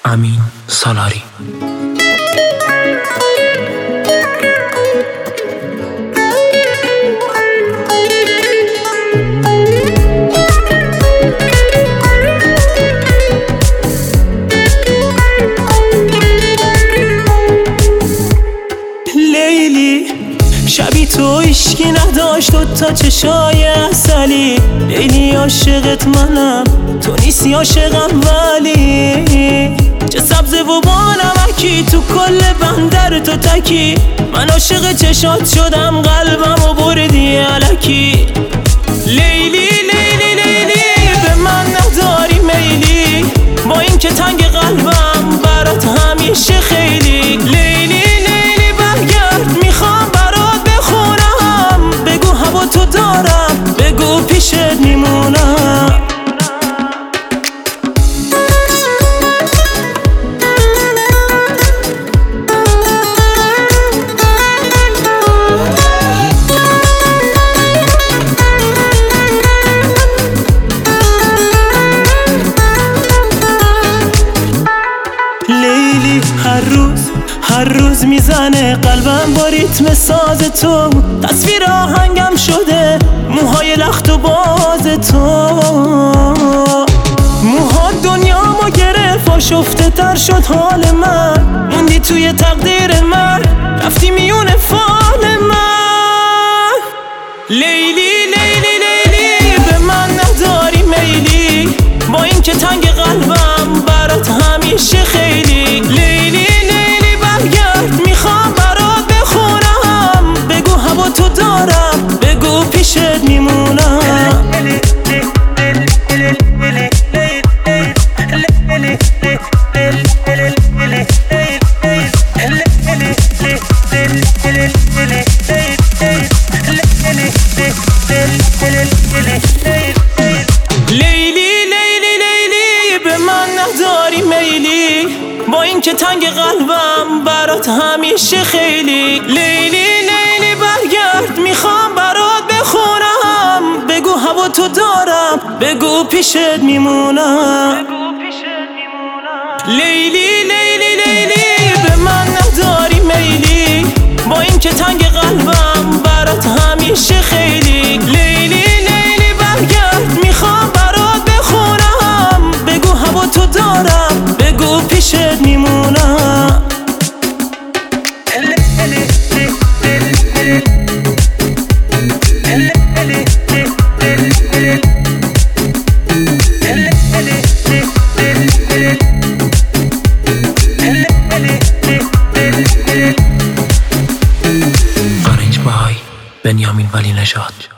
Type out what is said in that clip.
امین سالاری. لیلی شبی تو عشقی نداشت و تا چشای عسلی. لیلی عاشقت منم تو نیستی عاشقم، ولی چه سبز و بانمکی تو کل بندر تو تکی. من عاشق چشات شدم قلبم و بردی الکی. لیلی لیلی لیلی به من نداری میلی، با این که تنگ قلبم برات همیشه خیلی. لیلی لیلی برگرد میخوام برات بخونم، بگو هوا تو دارم، بگو پیشت میمونم. لیلی هر روز میزنه قلبم با ریتم ساز تو. تصویر آهنگم شده موهای لخت و باز تو. موها دنیامو گرفت و شفته تر شد حال من. موندی توی تقدیر من، رفتی میون فال من. لیلی لیلی لیلی به من نداری میلی، با این که تنگ قلبم برات همیشه خیلی. لیلی لیلی برگرد میخوام برات بخونم، بگو هوا تو دارم، بگو پیشت میمونم. لیلی لیلی لیلی به من نداری میلی، با این که تنگ قلبم برات همیشه خیلی. لیلی لیلی برگرد میخوام برات بخونم، بگو هوا تو دارم، بگو پیشت میمونم. لیلی لیلی لیلی به من نداری میلی، با این که تنگ قلبم برات همیشه خیلی. لیلی لیلی برگرد میخوام برات بخونم، بگو هوا تو دارم، بگو پیشت میمونم. آرنج بای بنیامین ولی نژاد.